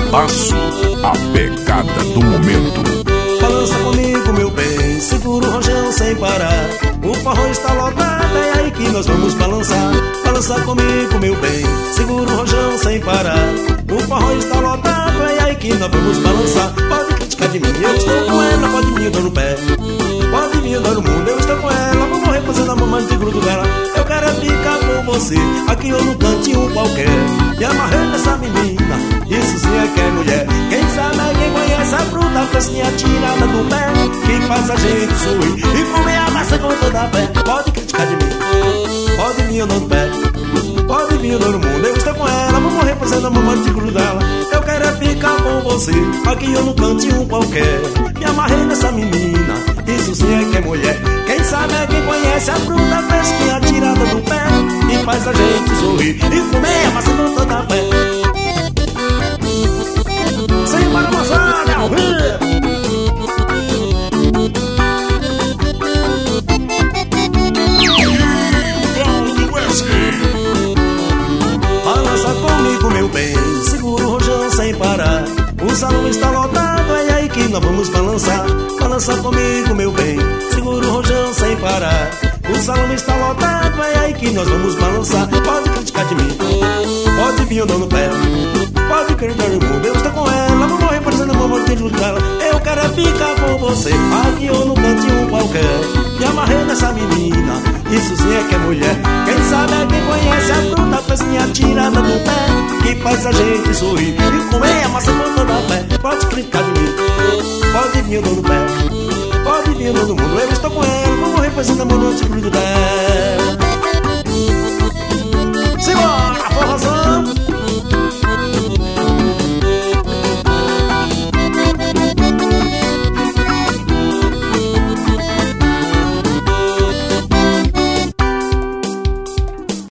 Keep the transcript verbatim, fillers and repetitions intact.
Bebaço, a pegada do momento. Balança comigo, meu bem, segura o rojão sem parar. O forró está lotado, é aí que nós vamos balançar. Balança comigo, meu bem, segura o rojão sem parar. O forró está lotado, é aí que nós vamos balançar. Pode criticar de mim, eu estou com ela, pode vir dando pé. Pode vir dando mundo, eu estou com ela, vou morrer fazendo a mamãe de grudo dela. Eu quero é ficar com você, aqui ou no cantinho qualquer. Me amarrei nessa menina, isso sim é que é mulher. Quem sabe é quem conhece a fruta fresquinha tirada do pé, que faz a gente sorrir e comer a massa com toda a fé. Pode criticar de mim, pode vir dando pé. Pode vir dando mundo, eu estou com ela, vou morrer fazendo a mamãe de grudo dela. Eu quero é ficar com você, aqui ou no cantinho qualquer. Me amarrei nessa menina, isso sim é que é mulher. Quem sabe é quem conhece a fruta fresquinha tirada do pé, e faz a gente sorrir e comer a massa com toda a fé. Sem para moçada, ao vivo. Balança comigo, meu bem, segura o rojão sem parar. O salão está lotado, é aí que nós vamos balançar. Balança comigo, meu bem, segura o rojão sem parar. O salão está lotado, é aí que nós vamos balançar. Pode criticar de mim, pode vir andando no pé. Pode criticar no mundo, eu estou com ela, vou morrer parecendo uma morte de dela. Eu quero é ficar com você, aqui ou no cantinho qualquer. Me amarrei nessa menina, isso sim é que é mulher. Quem sabe é quem conhece a fruta fresquinha tirada do pé, que faz a gente sorrir e comer a massa com toda a fé. Pode criticar de mim, pode vir andando no pé. Pode vir andando no mundo, eu estou com ela, vou morrer fazendo amor no grudo dela.